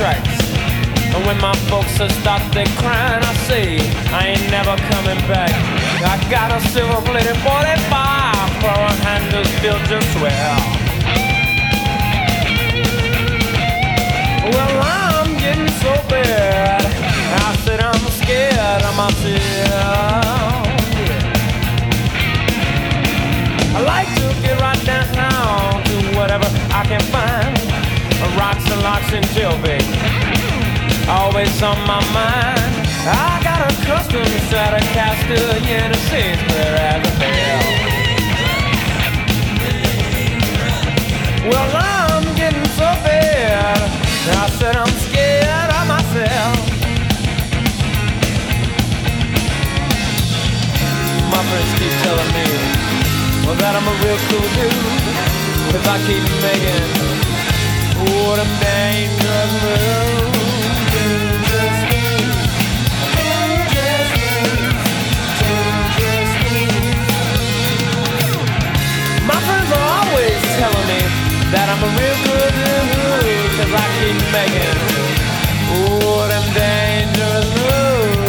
tracks. And when my folks stop they crying, I say I ain't never coming back. I got a silver-plated 45, four handles built just swell. Well, I'm getting so bad, I said I'm scared of myself. I like to get right down to whatever I can find. Rocks and locks and jailbait, always on my mind. I got a custom Stratocaster, yeah, it seems clear as a bell. Well, I'm getting so bad, I said I'm scared of myself. My friends keep telling me, well, that I'm a real cool dude, 'cause I keep making what a dangerous move. My friends are always telling me that I'm a real good dude, 'cause I keep making what a dangerous move.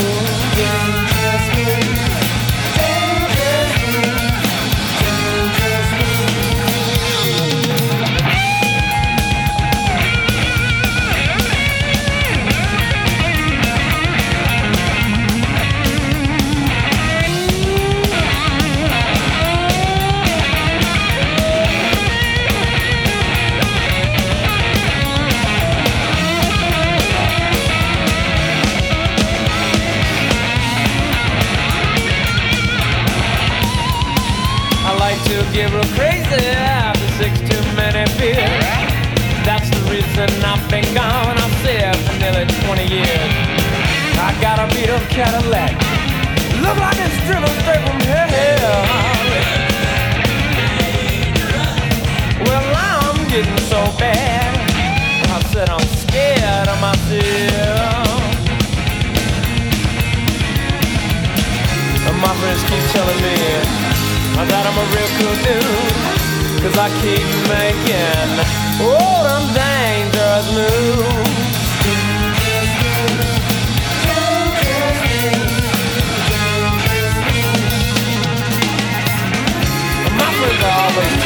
To get real crazy after 6 too many beers. That's the reason I've been gone, I've said, for nearly 20 years. I got a beat up Cadillac, look like it's driven straight from hell. Well, I'm getting so bad, I said I'm scared of myself. And my friends keep telling me that I'm a real cool dude, 'cause I keep making all them dangerous moves. My friends are always